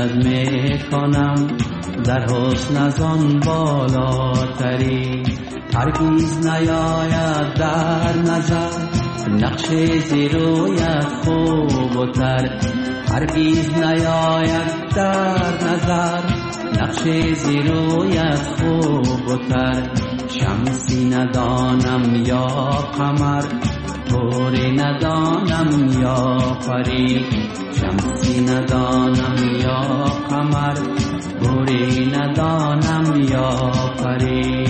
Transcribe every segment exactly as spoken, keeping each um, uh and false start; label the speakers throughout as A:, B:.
A: صد میکنم در حسن از آن بالاتری. هرگز نیاید در نظر نقش زیرویت خوب و تر. هرگز نیاید در نظر نقش زیرویت خوب و تر. شمسی ندانم یا قمر طوری ندانم یا پری. شمسی ندانم یا قمر طوری ندانم یا پری.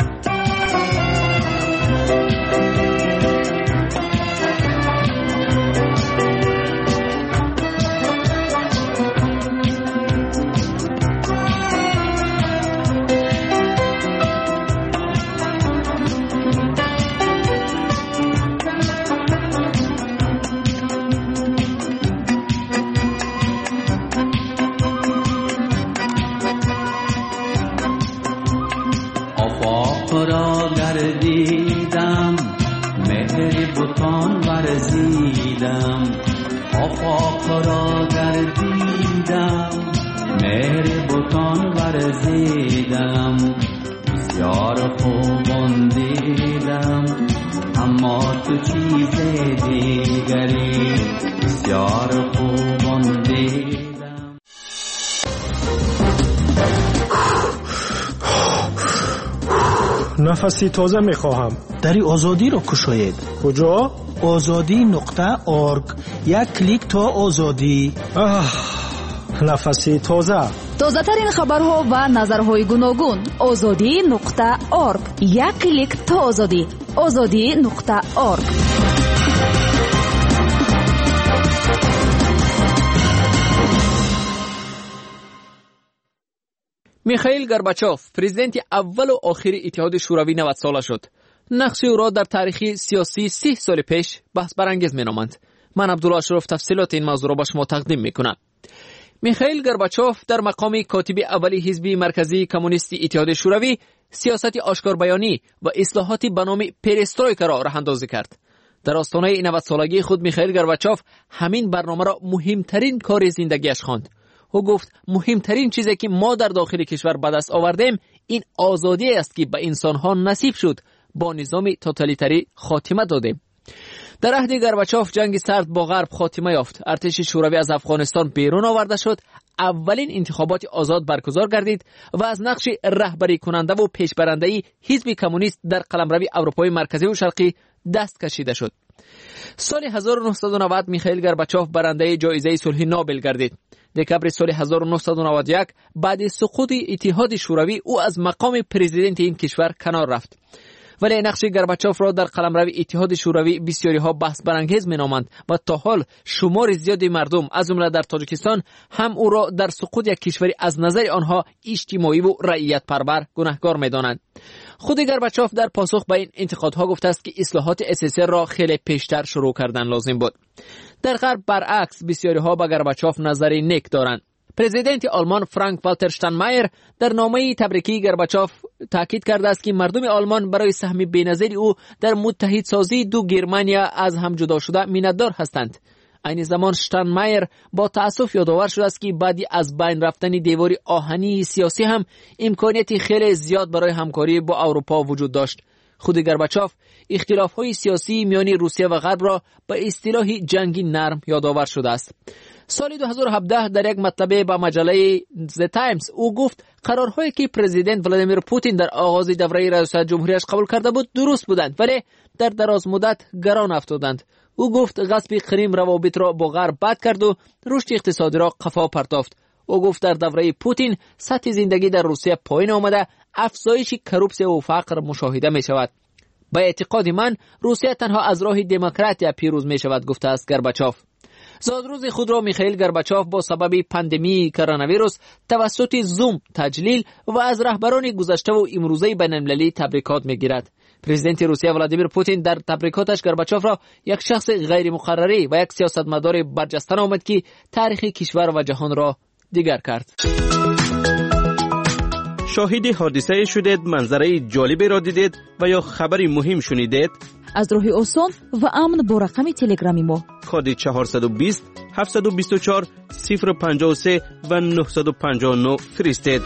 A: را گردیدم مهر بتان ورزیدم. آفاق را گردیدم مهر بتان ورزیدم. بسیار خوبان دیدم اما تو چیز دیگری. بسیار خوبان دیدم.
B: نفسی تازه میخواهم.
C: دری آزادی را کشاید.
B: کجا؟
C: آزادی نقطه آرگ. یک کلیک تا آزادی.
B: آه، نفسی تازه.
D: تازه ترین خبرها و نظرهای گوناگون. آزادی نقطه آرگ. یک کلیک تا آزادی. آزادی نقطه آرگ.
E: میخائیل گورباچوف پرزیدنت اول و آخر اتحاد شوروی نود ساله شد. نقش او را در تاریخ سیاسی سی سال پیش بحث برانگیز مینامند. من عبدالله اشرف تفصیلات این موضوع را با شما تقدیم میکنم. میخائیل گورباچوف در مقام کاتب اولی حزب مرکزی کمونیست اتحاد شوروی سیاست آشکار بیانی و اصلاحاتی به نام پرسترویکا را راه اندازی کرد. در آستانه نود سالگی خود میخائیل گورباچوف همین برنامه را مهمترین کار زندگیش خواند. او گفت مهمترین چیزی که ما در داخل کشور به دست آوردیم این آزادی است که به انسانها نصیب شد. با نظام توتالیتری خاتمه دادیم. در عهد گورباچوف جنگ سرد با غرب خاتمه یافت. ارتش شوروی از افغانستان بیرون آورده شد. اولین انتخابات آزاد برگزار گردید و از نقش رهبری کننده و پیشبرنده‌ای حزب کمونیست در قلمرو اروپای مرکزی و شرقی دست کشیده شد. سال هزار و نهصد و نود میخائیل گورباچوف برنده جایزه صلح نوبل گردید. دکبر سال هزار و نهصد و نود و یک بعد سقوط اتحاد شوروی او از مقام پرزیدنت این کشور کنار رفت. ولی نقش گورباچوف را در قلمرو اتحاد شوروی بسیاری ها بحث برانگیز مینامند و تا حال شمار زیادی مردم از جمله در تاجیکستان هم او را در سقوط یک کشوری از نظر آنها اجتماعی و رعیت پرور گناهکار می‌دانند. خود گورباچوف در پاسخ به این انتقادها گفته است که اصلاحات اساسی را خیلی پیشتر شروع کردن لازم بود. در غرب برعکس بسیاری ها به گورباچوف نظری نیک دارند. پرزیدنت آلمان فرانک والتر شتاینمایر در نامه تبریکی گورباچوف تاکید کرده است که مردم آلمان برای سهم بی‌نظیر او در متحدسازی دو گرمانیا از هم جدا شده میندار هستند. این زمان شتاینمایر با تأسف یادآور شده است که بعد از بین رفتن دیوار آهنی سیاسی هم امکانیت خیلی زیاد برای همکاری با اروپا وجود داشت. خود گورباچوف اختلاف‌های سیاسی میان روسیه و غرب را به اصطلاح جنگی نرم یادآور شده است. سال دو هزار و هفده در یک مطلبه با مجله The Times او گفت قرارهایی که پرزیدنت ولادیمیر پوتین در آغاز دوره ریاست جمهوریش قبول کرده بود درست بودند ولی در دراز مدت گران افتادند. او گفت غصب کریم روابط را با غرب بد کرد و رشد اقتصادی را قفا پرتافت. او گفت در دوره پوتین سطح زندگی در روسیه پایین آمده، افزایش کروپسی و فقر مشاهده می شود. با اعتقاد من روسیه تنها از راه دموکراسی پیروز می شود گفته است گورباچوف. زادروز خود را میخائیل گورباچوف با سبب پاندمی کرونا ویروس توسط زوم تجلیل و از رهبران گذشته و امروزه بین‌المللی تبریکات میگیرد. پرزیدنت روسیه ولادیمیر پوتین در تبریکاتش گورباچوف را یک شخص غیر مقرری و یک سیاستمدار برجسته نامید که تاریخ کشور و جهان را دیگر کرد.
F: شاهد حادثه شدید، منظره جالبی را دیدید و یا خبری مهم شنیدید؟
D: از راه آسان و امن با رقم تلگرامی ما
F: خود چهارصد و بیست هفتصد و بیست و چهار صفر پنجاه و سه و نهصد و پنجاه و نه فرستید.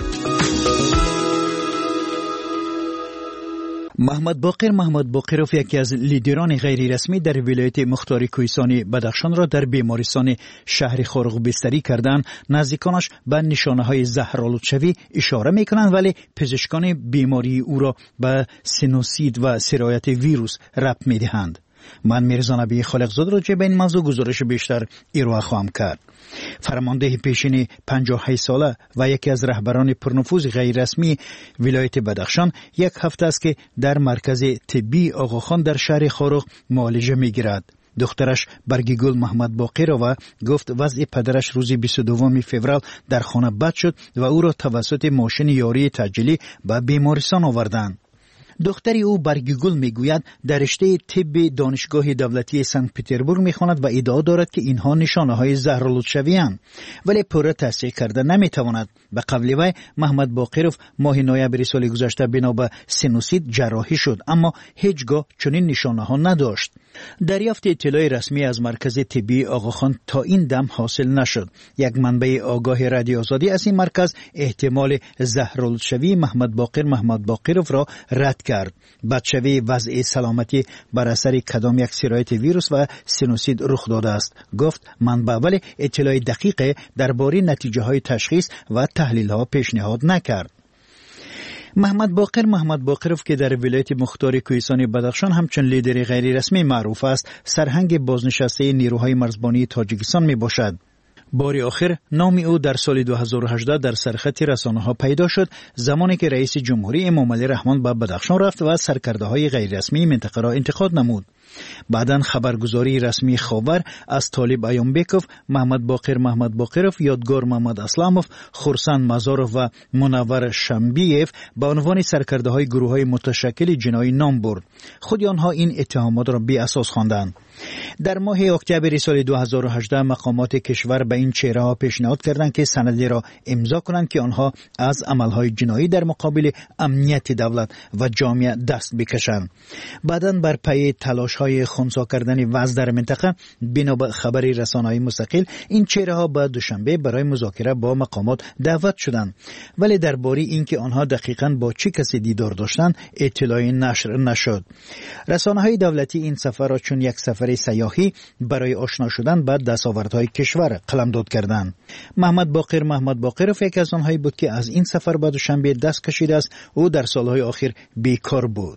G: محمد باقر محمد باقروف یکی از لیدران غیر رسمی در ولایت مختار کوهستان بدخشان را در بیمارستان شهر خارق بستری کردند. نزدیکانش به نشانه های زهرآلودشوی اشاره میکنند، ولی پزشکان بیماری او را به سینوسید و سرایت ویروس ربط میدهند. من میرزا نبی خالقزاده را چه به این موضوع گزارش بیشتر ارائه خواهم کرد. فرمانده پیشین پنجاه و هشت ساله و یکی از رهبران پرنفوذ غیر رسمی ولایت بدخشان یک هفته است که در مرکز طبی آقاخان در شهر خارق معالجه میگیرد. دخترش برگیگل محمد باقر و گفت وضع پدرش روز بیست و دوم فوریه در خانه بد شد و او را توسط ماشین یاری تجلی به بیمارستان آوردند. دختری او برگیگل میگوید در رشته طب دانشگاه دولتی سنت پترزبورگ میخواند و ادعا دارد که اینها نشانه های زهرآلودشوی اند، ولی پوره تصدیق کرده نمیتواند. به قول وی محمد باقروف ماه نوامبر سال گذشته بنا به سینوسید جراحی شد، اما هیچگاه چنین نشانه ها نداشت. دریافت اطلاع رسمی از مرکز طبی آقاخان تا این دم حاصل نشد. یک منبع آگاه رادیو آزادی از این مرکز احتمال زهرآلودشوی محمد باقر محمد باقروف را رد کرد. بدشوی وضع سلامتی بر اثر کدام یک سرایت ویروس و سینوسید رخ داده است. گفت منبع ولی اطلاع دقیق درباره نتیجه های تشخیص و تحلیل ها پیشنهاد نکرد. محمد باقر محمد باقروف که در ولایت مختار کوهستان بدخشان همچون لیدر غیر رسمی معروف است، سرهنگ بازنشسته نیروهای مرزبانی تاجیکستان می باشد. بار آخر نام او در سال دو هزار و هجده در سرخط رسانه‌ها پیدا شد زمانی که رئیس جمهوری امام علی رحمان به بدخشان رفت و سرکرده‌های غیر رسمی منطقه را انتقاد نمود. بعداً خبرگزاری رسمی خاور از طالب ایامبکوف، محمد باقر محمد باقروف، یادگار محمد اسلاموف، خورسند مزاروف و منور شمبیف به عنوان سرکرده‌های گروه‌های متشکل جنایی نام برد. خود آنها این اتهامات را بی اساس خواندند. در ماه اکتبر سال دو هزار و هجده مقامات کشور به این چهره‌ها پیشنهاد کردند که سندی را امضا کنند که آنها از عملهای جنایی در مقابل امنیت دولت و جامعه دست بکشند. بعداً بر پای تلاش‌های خنثی کردن وضع در منطقه بنا به خبر رسانه‌های مستقل این چهره‌ها به دوشنبه برای مذاکره با مقامات دعوت شدند، ولی درباره اینکه آنها دقیقاً با چه کسی دیدار داشتند اطلاعی نشر نشد. رسانه‌های دولتی این سفر را چون یک سفر سیاحی برای آشنا شدن با دستاوردهای کشور قلمداد کردند. محمد باقر محمد باقروف یک از آنهایی بود که از این سفر به دوشنبه دست کشیده است. او در سالهای آخر بیکار بود.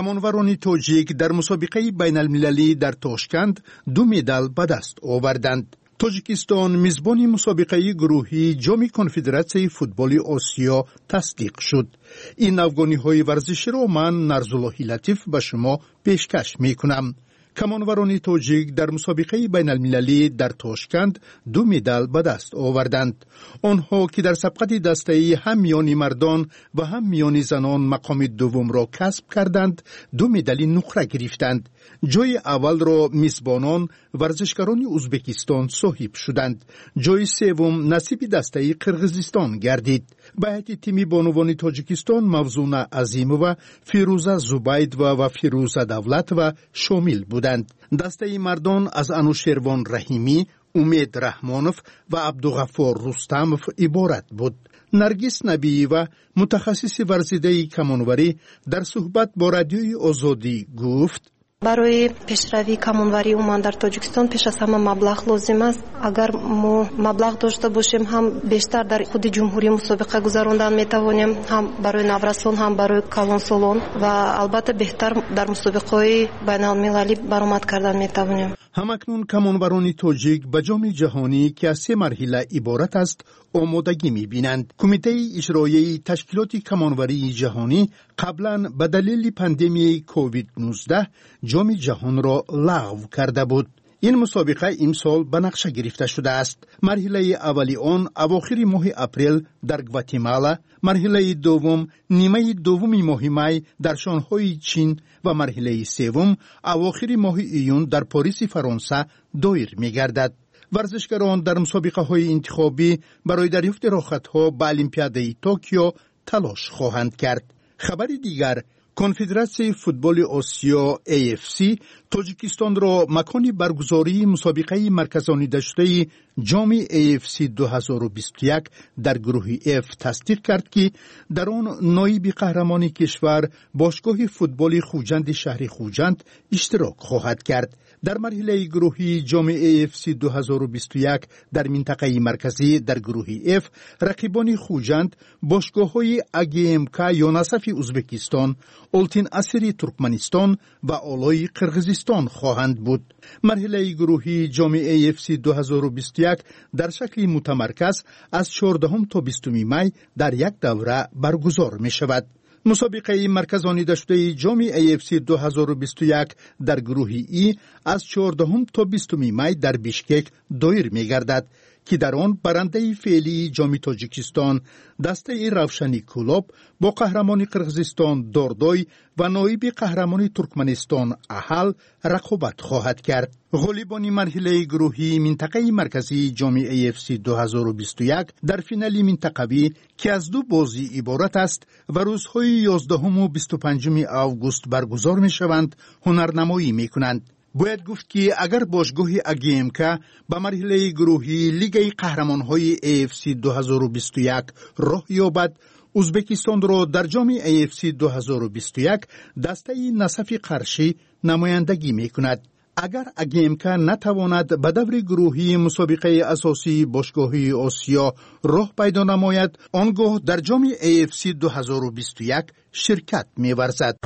H: کمانوران تاجیک در مسابقه بین المللی در تاشکند دو مدال به دست آوردند. تاجیکستان میزبان مسابقه گروهی جام کنفدراسیون فوتبال آسیا تصدیق شد. این افغانی ورزشی را من نرزالله لطیف به شما پیشکش می کنم. کمانوران تاجیک در مسابقه بین المللی در تاشکند دو مدال به دست آوردند. آنها که در سبقت دسته هم میان مردان و هم میان زنان مقام دوم را کسب کردند، دو مدال نقره گرفتند. جای اول را میزبانان ورزشکاران ازبکستان صاحب شدند. جای سوم نصیب دسته قرقیزستان گردید. به هیئت تیم بانوان تاجیکستان موزون عظیمова، فیروزه زبید و فیروزه دولت و شامل بودند. دسته مردان از انوشیروان رحیمی، امید رحمانوف و عبدالغفار رستموف عبارت بود. نرگس نبی و متخصص ورزیده کمانوری در صحبت با رادیوی آزادی گفت:
I: برای پیشروی کمانوری اومن در تاجیکستان پیش از همه مبلغ لازم است. اگر ما مبلغ داشته باشیم هم بیشتر در خود جمهوری مسابقه گذراندن میتوانیم، هم برای نورسان هم برای کلانسالان و البته بهتر در مسابقه بین المللی برآمد کردن میتوانیم.
H: همکنون کمانوران تاجیک به جام جهانی که از سه مرحله عبارت است آمادگی می‌بینند. کمیته اجرایی تشکیلات کمانوری جهانی قبلا به دلیل پاندمی کووید نوزده جام جهان را لغو کرده بود. این مسابقه امسال به نقشه گرفته شده است. مرحله اولی آن اواخر ماه اپریل در گواتمالا، مرحله دوم نیمه دوم ماه می در شانگهای چین و مرحله سوم اواخر ماه ایون در پاریس فرانسه دایر می‌گردد. ورزشکاران در مسابقه های انتخابی برای دریافت راحت‌ها به المپیاده توکیو تلاش خواهند کرد. خبر دیگر، کنفدراسیون فوتبال آسیا ای اف سی تاجیکستان را مکان برگزاری مسابقه مرکزانیده شده جام ای اف سی دو هزار و بیست و یک در گروه اف تصدیق کرد که در آن نایب قهرمان کشور باشگاه فوتبال خوجند شهر خوجند اشتراک خواهد کرد. در مرحله گروهی جام ای اف سی دو هزار و بیست و یک در منطقه مرکزی در گروه اف رقیبان خوجند باشگاه‌های اگی ام کا یا نصف ازبکستان، اولتین اسری ترکمنستان و آلای قرقیزستان خواهند بود. مرحله گروهی جام ای اف سی دو هزار و بیست و یک در شکل متمرکز از چهاردهم تا بیستم می در یک دوره برگزار می شود. مسابقه مرکزانیده شده جام ای اف سی دو هزار و بیست و یک در گروه ای از چهاردهم تا بیستم می در بیشکک دایر می گردد که در آن برنده فعلی جام تاجیکستان دسته روشنی کلوب با قهرمان قرقیزستان داردای و نایب قهرمان ترکمنستان احل رقابت خواهد کرد. غالبان مرحله گروهی منطقه مرکزی جام ای اف سی دو هزار و بیست و یک در فینال منطقوی که از دو بازی عبارت است و روزهای یازدهم و بیست و پنجم آگوست برگزار می شوند هنرنمایی می کنند. باید گفت که اگر باشگاه اگی ام کا به مرحله گروهی لیگ قهرمان‌های ای اف سی دو هزار و بیست و یک راه یابد، ازبکستان را در جام ای اف سی دو هزار و بیست و یک دسته نصف قرشی نمایندگی می‌کند. اگر اگی ام کا نتواند به دور گروهی مسابقه اساسی باشگاه‌های آسیا راه پیدا نماید، آنگاه در جام ای اف سی دو هزار و بیست و یک شرکت می‌ورزد.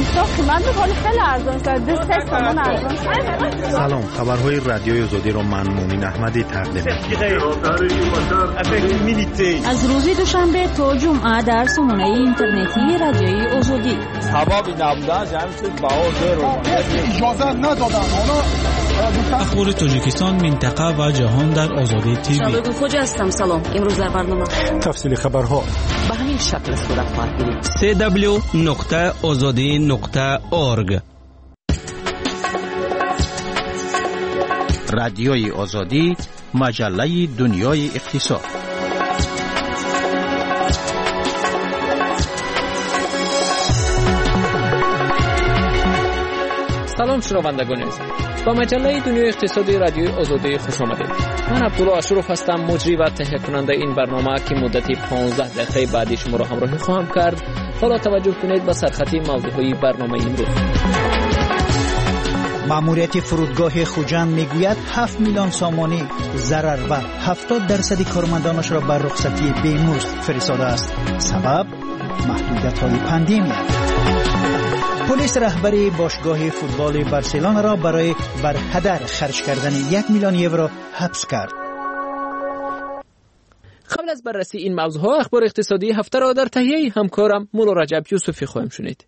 J: سلام، خبرهای رادیوی آزادی را من مومن احمدی تقدیم می‌کنم.
D: از روز دوشنبه تا جمعه در سامانه اینترنتی رادیوی آزادی.
K: سبب نبودن جمعیت بهار اجازه ندادن.
L: اخبار تاجیکستان، منطقه و جهان در آزادی تیوی.
M: شبکه خوجا هستم. سلام. امروز در برنامه
B: تفصیل خبرها
M: به همین شکل صورت خواهد گرفت.
F: سی دبلیو نقطه آزادی نقطه اورگ.
G: رادیوی آزادی، مجله دنیای اقتصاد.
E: سلام شنوندگان عزیز، با مجله دنیای اقتصادی رادیوی آزادی خوش آمدید. من عبدالله اشرف هستم، مجری و تهیه کننده این برنامه که مدتی پانزده دقیقه بعدی شما را همراهی خواهم کرد. حالا توجه کنید به سرخطی موضوعهای برنامه امروز.
C: ماموریت فرودگاه خوجند میگوید هفت میلیون سامانی ضرر و هفتاد درصد کارمندانش را بر رخصتی بیمزد فرستاده است. سبب محدودیت‌های پاندمی. پلیس رهبری باشگاه فوتبال بارسلونا را برای برهدر خرج کردن یک میلیون یورو حبس کرد.
E: قبل از بررسی این موضوعها اخبار اقتصادی هفته را در تهیه همکارم مولا رجب یوسفی خواهیم شنید.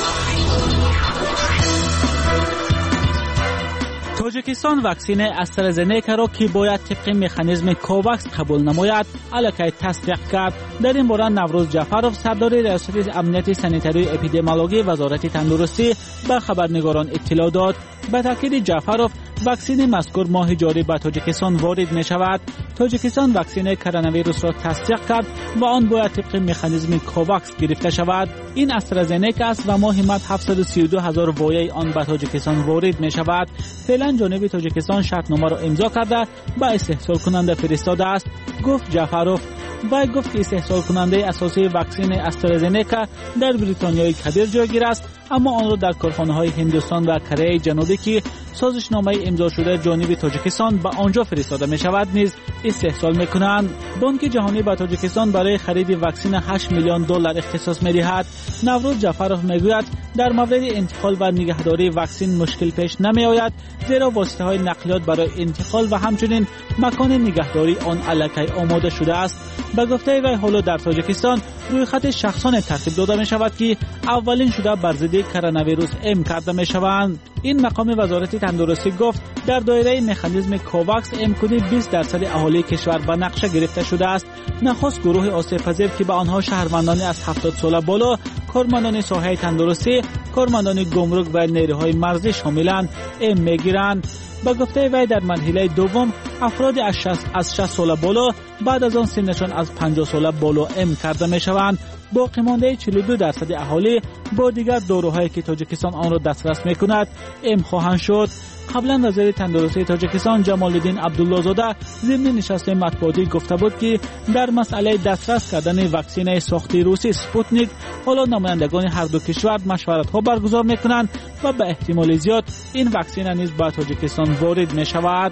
L: تاجیکستان واکسن استرازنیکا را که باید طبق مکانیزم کوواکس قبول نماید الکی تصدیق کرد. در این باره نوروز جعفرов سردار ریاست امنیت سانیتاری اپیدمیولوژی وزارت تندرستی به خبرنگاران اطلاع داد. به تاکید جعفرov واکسن مذکور ماه جاری به تاجیکستان وارد می شود. تاجیکستان واکسن کرونا ویروس را تصدیق کرد و آن باید طبق مکانیزم کوواکس گرفته شود. این استرازنیکا است و ماه مد هفتصد و سی و دو هزار وایه آن به تاجیکستان وارد می شود. فعلا جانب تاجیکستان شرطنامه را امضا کرده به استحصال کننده فرستاده است، گفت جعفرov. وی گفت که استحصال کننده اساسی واکسن استرازنیکا در بریتانیای کبیر جایگیر است، اما آن را در کارخانه‌های هندوستان و کره جنوبی که سازشنامه امضا شده جانب تاجیکستان به آنجا فرستاده می شود نیز استحصال می کنند. بانک جهانی به تاجیکستان برای خرید واکسن هشت میلیون دلار اختصاص می دهد. نوروز جعفرov می گوید در مورد انتقال و نگهداری واکسن مشکل پیش نمی آید، زیرا واسطه های نقلیات برای انتقال و همچنین مکان نگهداری آن الکی آماده شده است. به گفته وی حالا در تاجیکستان روی خط شخصان ترتیب داده می شود که اولین شده بر ضد کرونا ویروس ام کرده می شوند. این مقام وزارت تندرستی گفت در دایره مکانیزم کوواکس امکانی بیست درصد اهالی کشور به نقشه گرفته شده است. نخست گروه آسیب پذیر که به آنها شهروندان از هفتاد سال بالا، کارمندان ساحه تندرستی، کارمندان گمرک و نیروهای مرزی شاملند ام میگیرند. با گفته وی در مرحله دوم افراد از شصت سال بالا بعد از آن سنشان از پنجاه سال بالا ام کرده می شوند. باقی مانده چهل و دو درصد اهالی با دیگر داروهایی که تاجیکستان آن را دسترس می کند ام خواهند شد. قبلا وزیر تندرستی تاجیکستان جمال الدین عبدالله زاده ضمن نشست مطبوعاتی گفته بود که در مسئله دسترس کردن واکسن ساخته روسی سپوتنیک حالا نمایندگان هر دو کشور مشورت ها برگزار می کنند و به احتمال زیاد این واکسن نیز به تاجیکستان وارد می شود.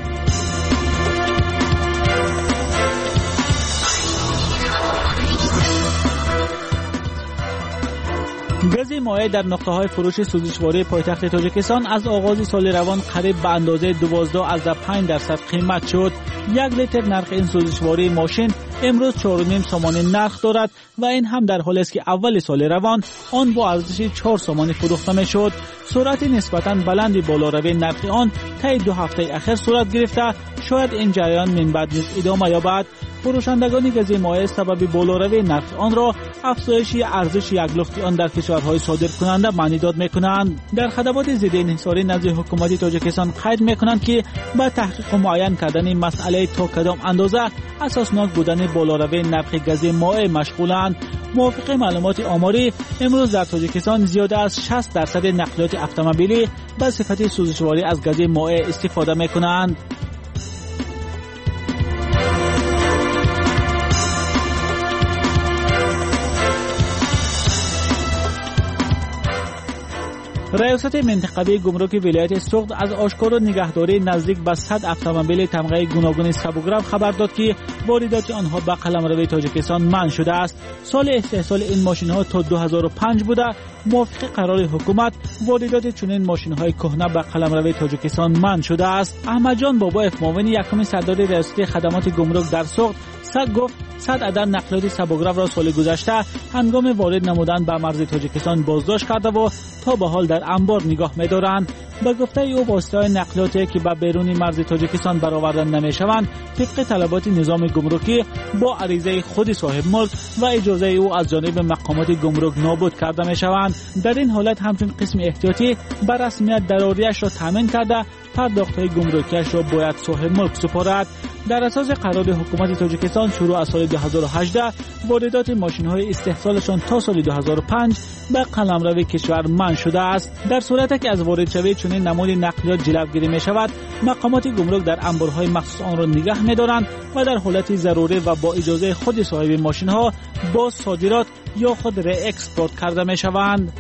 L: گاز مایع در نقطه‌های فروش سوزشواری پایتخت تاجیکستان از آغاز سال روان قریب به اندازه دوازده از پنج درصد قیمت شد. یک لیتر نرخ این سوزشواری ماشین امروز چهار و نیم سامانی نرخ دارد و این هم در حالی است که اول سال روان آن با ارزش چهار سامانی فروخته می‌شد. سرعت نسبتاً بلندی بالاروی نرخ آن طی دو هفته اخیر صورت گرفته، شاید این جریان من بعد نیز ادامه یابد. فروشندگان گاز مایع سبب بالاروی نرخ آن را افزایش ارزش یک لخت آن در کشورهای صادر کننده معنی داد می‌کنند. در خدمات ضد انحصاری نزد حکومت تاجیکستان قید می‌کنند که با تحقیق معین کردن مسئله تا کدام اندازه اساسناک بودن بالاروی نرخ گاز مایع مشغولند. موافق معلومات آماری امروز در تاجیکستان زیاده از شصت درصد نقلیات اتومبیلی به صفت سوزشواری از گاز مایع استفاده می‌کنند. ریاست منطقوی گمرک ولایت سوخت از آشکار نگهداری نزدیک به صد اتومبیل تمغه گوناگون سبوگرام خبر داد که واردات آنها به قلمرو تاجیکستان منع شده است. سال استحصال این ماشین ها تا دو هزار و پنج بوده. موافق قرار حکومت واردات چنین ماشین های کهنه به قلمرو تاجیکستان منع شده است. احمد جان بابایف معاون یکم سردار ریاست خدمات گمرک در سوخت صد گفت صد عدد نقلیات سبوگرام را سال گذشته هنگام وارد نمودن به مرز تاجیکستان بازداشت کرده و تا به حال در انبار نگاه می‌دارند. به گفته او واسطه‌های نقلیاتی که به بیرون مرز تاجیکستان برآورده نمی‌شوند طبق طلبات نظام گمرکی با عریضه خود صاحب ملک و اجازه او از جانب مقامات گمرک نابود کرده می‌شوند. در این حالت همچون قسم احتیاطی به رسمیت ضروریش را تامین کرده پرداخت‌های گمرکیش را باید صاحب ملک سپارد. در اساس قرار حکومت تاجیکستان شروع از سال دو هزار و هجده واردات ماشین‌های استحصالشان تا سال دو هزار و پنج به قلمرو کشور منع شده است. در صورتی که از وارد شوی چنین نمود نقلیات جلوگیری می‌شود، مقامات گمرک در انبارهای مخصوص آن را نگاه می‌دارند و در حالت ضروری و با اجازه خود صاحب ماشین‌ها با صادرات یا خود ری اکسپورت کرده می‌شوند.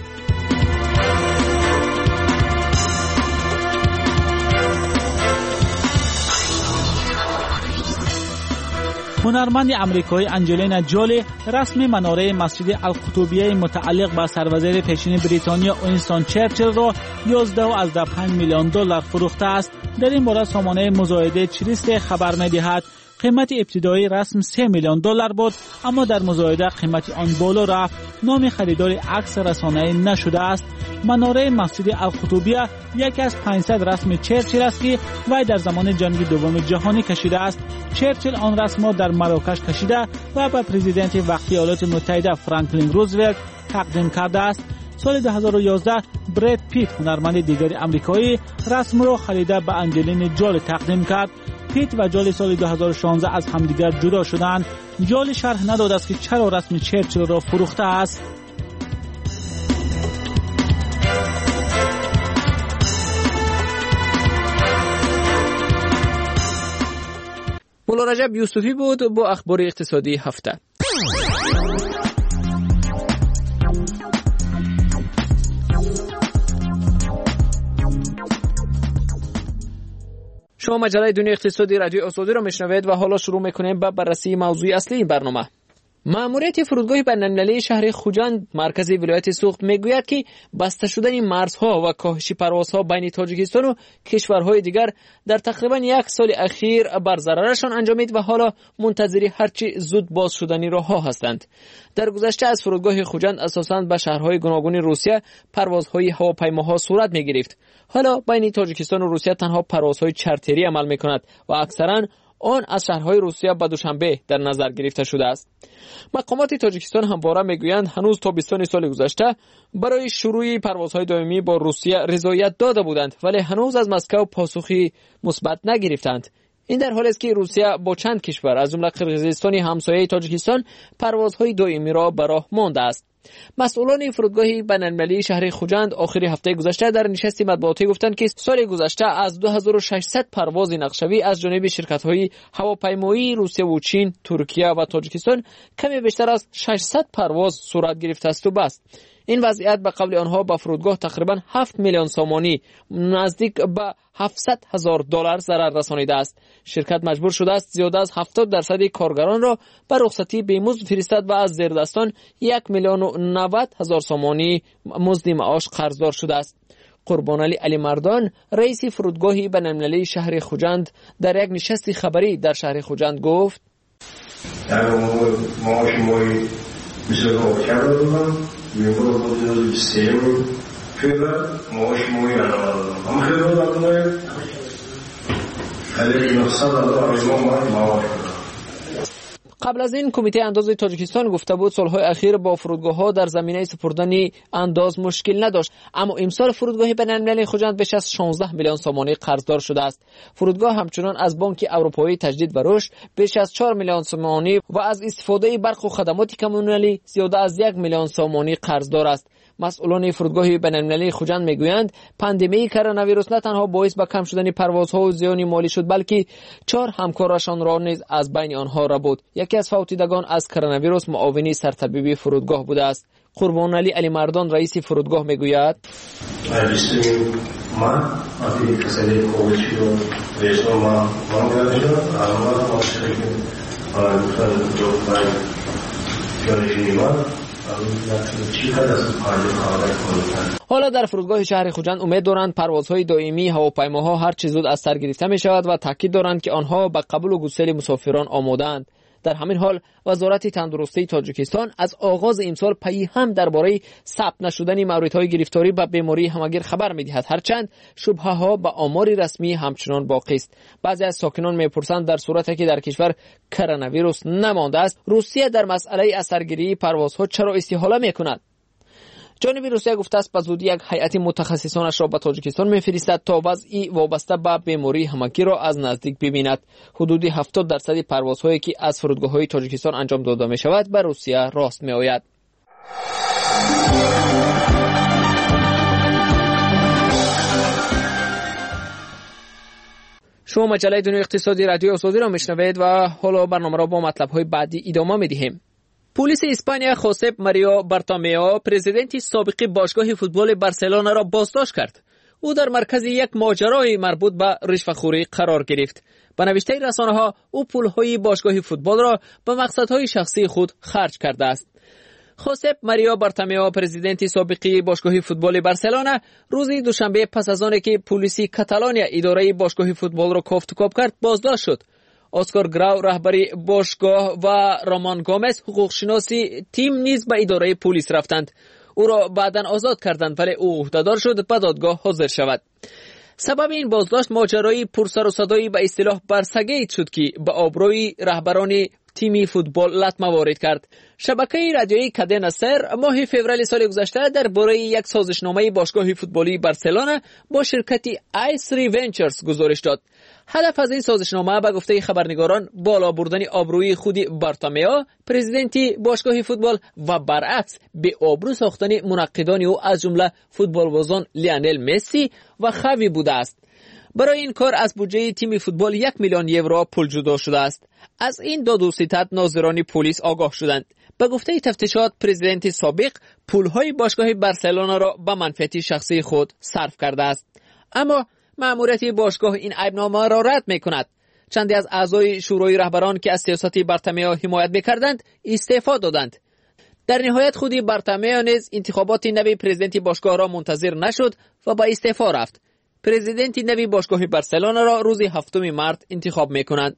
L: هنرمند آمریکایی انجلینا جولی رسمی مناره مسجد القطبیه متعلق به سروزیر پیشین بریتانیا وینستون چرچیل را یازده و از پنج میلیون دلار فروخته است. در این باره سامانه مزایده چریست خبر می‌دهد قیمت ابتدایی رسم سه میلیون دلار بود، اما در مزایده قیمت آن بالا رفت. نام خریدار عکس رسانه‌ای نشده است. مناره مسجد القطبیه یکی از پانصد رسم چرچیل است که وی در زمان جنگ دوم جهانی کشیده است. چرچیل آن رسم را در مراکش کشیده و به پرزیدنت وقتی ایالات متحده فرانکلین روزولت تقدیم کرده است. سال دو هزار و یازده براد پیت هنرمند دیگر آمریکایی رسم را خریده به انجلینا جولی تقدیم کرد. پیت و جولی سال دو هزار و شانزده از همدیگر جدا شدند. جولی شرح نداده است که چرا رسم چرچیل را فروخته است.
E: مولا رجب یوسفی بود با اخبار اقتصادی هفته. شما مجله دنیا اقتصادی رادیو آزادی را میشنوید و حالا شروع میکنیم با بررسی موضوع اصلی این برنامه. ماموریت فرودگاه بین‌المللی شهر خوجند مرکز ولایت سوخت میگوید که بسته شدن مرزها و کاهش پروازها بین تاجیکستان و کشورهای دیگر در تقریبا یک سال اخیر بر ضررشان انجامید و حالا منتظر هرچی زود باز شدنی راهها هستند. در گذشته از فرودگاه خوجند اساساً به شهرهای گوناگون روسیه پروازهای هواپیماها صورت میگرفت. حالا بین تاجیکستان و روسیه تنها پروازهای چارتری عمل میکند و اکثراً آن از شهرهای روسیه به دوشنبه در نظر گرفته شده است. مقامات تاجیکستان همواره میگویند هنوز تابستان سال گذشته برای شروع پروازهای دائمی با روسیه رضایت داده بودند، ولی هنوز از مسکو پاسخی مثبت نگرفتند. این در حالی است که روسیه با چند کشور از جمله قرقیزستان همسایه تاجیکستان پروازهای دائمی را به راه مانده است. مسئولان فرودگاه بین‌المللی شهر خوجند آخر هفته گذشته در نشست مطبوعاتی گفتند که سال گذشته از دو هزار و ششصد پرواز نقشه‌ای از جانب شرکت‌های هواپیمایی روسیه و چین، ترکیه و تاجیکستان کمی بیشتر از ششصد پرواز صورت گرفته است و بس. این وضعیت به قول آنها به فرودگاه تقریبا هفت میلیون سامانی نزدیک به هفتصد هزار دلار ضرر رسانیده است. شرکت مجبور شده است زیاده از هفتاد درصد کارگران را به رخصتی بیمزد فرستد و از زیردستان یک میلیون و نود هزار سامانی مزد معاش قرضدار شده است. قربانعلی علی مردان رئیس فرودگاه بین‌المللی شهر خوجند در یک نشست خبری در شهر خوجند گفت:
N: میگم بود سیم فعلا ماش موی ندارم. اما خیلی دادنه خیلی نصد دادم ما ماش.
E: قبل از این کمیته انداز تاجیکستان گفته بود سالهای اخیر با فرودگاه‌ها در زمینه سپردن انداز مشکل نداشت، اما امسال فرودگاه بین‌المللی خوجند بیش از شانزده میلیون سامانی قرضدار شده است. فرودگاه همچنان از بانک اروپایی تجدید و رشد بیش از چهار میلیون سامانی و از استفاده برق و خدمات کمونالی زیاده از یک میلیون سامانی قرضدار است. مسئولان فرودگاه بین‌المللی خوجند میگویند پاندمی کرونا ویروس نه تنها باعث به کم شدن پروازها و زیان مالی شد، بلکه چهار همکارشان را نیز از بین آنها را بود. یکی از فوتیدگان از کرونا ویروس معاونی سرطبیبی فرودگاه بوده است. قربانعلی علی مردان رئیس فرودگاه میگوید:
N: ما اتی کسری کوچیو رئیسو ما ما گذاشتم اما ما شکلی آن دو پای جوری ما
E: حالا در فرودگاه شهر خوجند امید دارند پروازهای دائمی هواپیماها هر چه زود از سر گرفته می شود و تاکید دارند که آنها به قبول و گسیل مسافران آماده‌اند. در همین حال وزارت تندرستی تاجیکستان از آغاز امسال پی هم درباره ثبت نشدن موردهای گرفتاری به بیماری همگیر خبر می‌دهد، هرچند شبهه‌ها به آمار رسمی همچنان باقی است. بعضی از ساکنان می‌پرسند در صورتی که در کشور کرونا ویروس نمانده است، روسیه در مسئله اثرگیری پروازها چرا استحاله می‌کند؟ جانب روسیه گفته است به زودی یک هیئت متخصصانش را به تاجیکستان می‌فرستد تا وضعی وابسته به بیماری همگیر را از نزدیک ببیند. حدود هفتاد درصد پروازهایی که از فرودگاه‌های تاجیکستان انجام داده می‌شود به روسیه راست می‌آید. شما مجله دنیا اقتصادی رادیو آزادی را میشنوید و حالا برنامه را با مطلب‌های بعدی ادامه می‌دهیم. پلیس اسپانیا خوسپ ماریو بارتومئو پرزیدنت سابق باشگاه فوتبال بارسلونا را بازداشت کرد. او در مرکز یک ماجرای مربوط به رشوه‌خوری قرار گرفت. به نوشته رسانه‌ها او پول‌های باشگاه فوتبال را به مقصدهای شخصی خود خرج کرده است. خوسپ ماریا بارتومئو، پرزیدنت سابق باشگاه فوتبال بارسلونا، روز دوشنبه پس از آنکه که پلیس کاتالونیا اداره باشگاه فوتبال را کوفت کوب کرد بازداشت شد. اسکار گراو رهبری باشگاه و رامان گومز حقوقشناسی تیم نیز به اداره پلیس رفتند. او را بعداً آزاد کردند ولی او عهدهدار شد به دادگاه حاضر شود. سبب این بازداشت ماجرای پرسر و صدایی به اصطلاح برسگیت شد که به آبروی رهبران تیمی فوتبال لطمه وارد کرد. شبکه رادیویی کادنا سر ماه فوریه سال گذشته درباره یک سازشنامه باشگاه فوتبالی بارسلونا با شرکت آی تری ونچرز گزارش داد. هدف از این سازشنامه به گفته خبرنگاران بالا بردن آبروی خود بارتومئو، پرزیدنت باشگاه فوتبال، و برعکس به آبرو ساختن منقدان او از جمله فوتبالبازان لیونل مسی و خاوی بوده است. برای این کار از بودجه تیم فوتبال یک میلیون یورو پول جدا شده است. از این داد و ستد ناظران پلیس آگاه شدند. به گفته تفتیشات، پرزیدنت سابق پولهای باشگاه بارسلونا را به منفعت شخصی خود صرف کرده است. اما مأموریت باشگاه این عیبنامه را رد می‌کند. چندی از اعضای شورای رهبران که از سیاست بارتومئو حمایت می‌کردند استعفا دادند. در نهایت خودی بارتومئو نیز انتخابات نوی پرزیدنت باشگاه را منتظر نشد و با استعفا رفت. پرزیدنت نوی باشگاه بارسلونا را روز هفتم مارس انتخاب می‌کنند.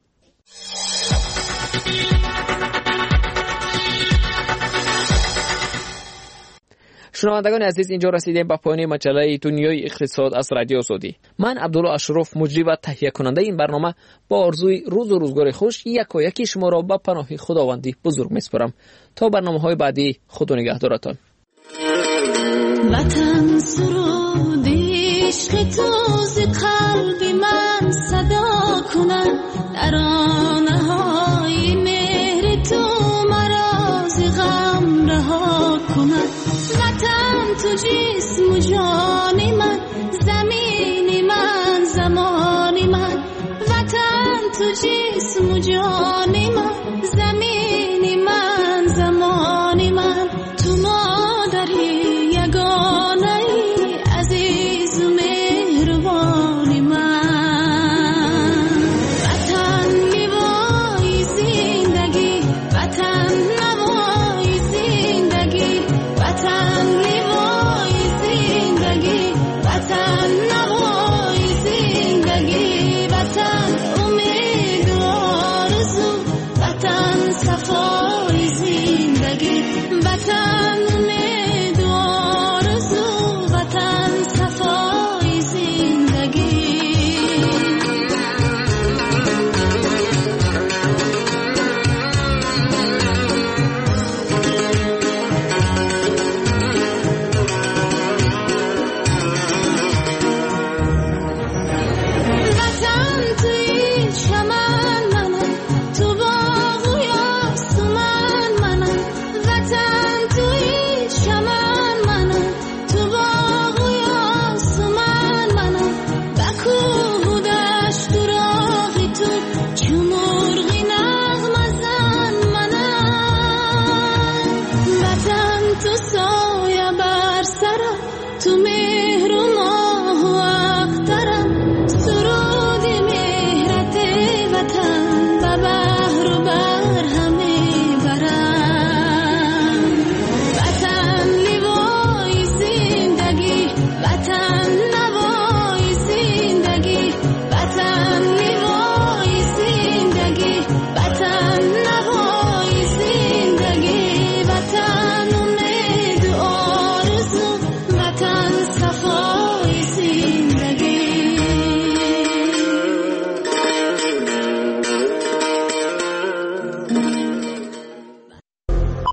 E: شنوندگان عزیز، اینجا رسیدیم به پایان مجله دنیای اقتصاد از رادیو سعودی. من عبدالله اشرف، مجری و تهیه کننده این برنامه، با آرزوی روز و روزگار خوش یک و یکی شما را به پناه خداوندی بزرگ می‌سپارم. تا برنامه‌های بعدی، خدا نگهدارتان.
O: وطن سرود عشق تو ز قلب من صدا کنم، در آن